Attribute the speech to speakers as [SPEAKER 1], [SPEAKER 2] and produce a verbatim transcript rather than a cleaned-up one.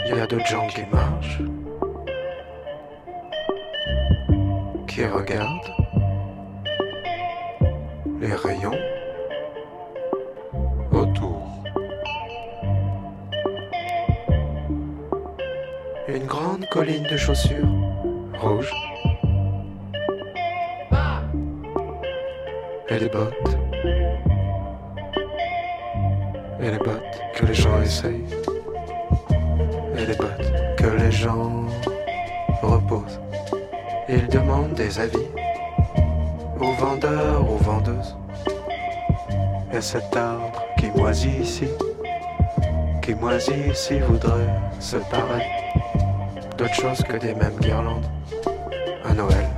[SPEAKER 1] Il y a d'autres gens qui marchent, qui regardent les rayons autour. Une grande colline de chaussures rouges et des bottes. Et les bottes que les gens essayent. Et les bottes que les gens reposent. Ils demandent des avis aux vendeurs, aux vendeuses. Et cet arbre qui moisit ici, qui moisit ici voudrait se paraître d'autre chose que des mêmes guirlandes à Noël.